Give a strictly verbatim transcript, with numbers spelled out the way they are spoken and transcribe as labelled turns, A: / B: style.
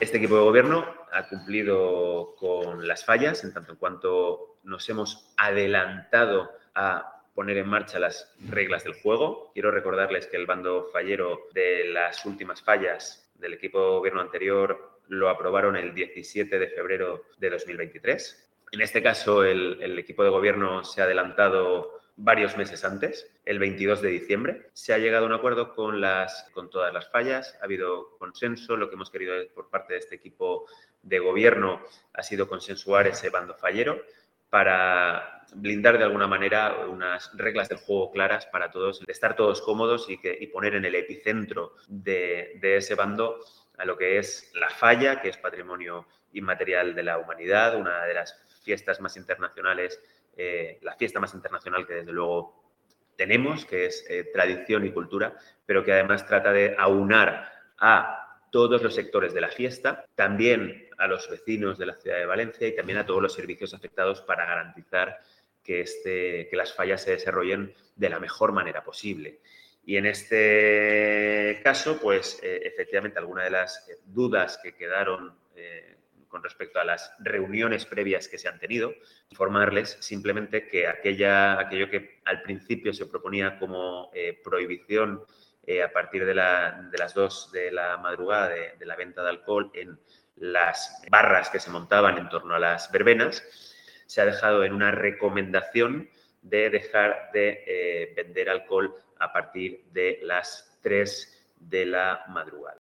A: Este equipo de gobierno ha cumplido con las fallas en tanto en cuanto nos hemos adelantado a poner en marcha las reglas del juego. Quiero recordarles que el bando fallero de las últimas fallas del equipo de gobierno anterior lo aprobaron el diecisiete de febrero de dos mil veintitrés. En este caso, el, el equipo de gobierno se ha adelantado varios meses antes, el veintidós de diciembre. Se ha llegado a un acuerdo con, las, con todas las fallas, ha habido consenso. Lo que hemos querido por parte de este equipo de gobierno ha sido consensuar ese bando fallero para blindar de alguna manera unas reglas del juego claras para todos, de estar todos cómodos y, que, y poner en el epicentro de, de ese bando a lo que es la falla, que es patrimonio inmaterial de la humanidad, una de las fiestas más internacionales, eh, la fiesta más internacional que desde luego tenemos, que es eh, tradición y cultura, pero que además trata de aunar a todos los sectores de la fiesta, también a los vecinos de la ciudad de Valencia y también a todos los servicios afectados para garantizar que, este, que las fallas se desarrollen de la mejor manera posible. Y en este caso, pues eh, efectivamente, algunas de las dudas que quedaron eh, con respecto a las reuniones previas que se han tenido, informarles simplemente que aquella, aquello que al principio se proponía como eh, prohibición eh, a partir de, la, de las dos de la madrugada de, de la venta de alcohol en las barras que se montaban en torno a las verbenas, se ha dejado en una recomendación de dejar de eh, vender alcohol a partir de las tres de la madrugada.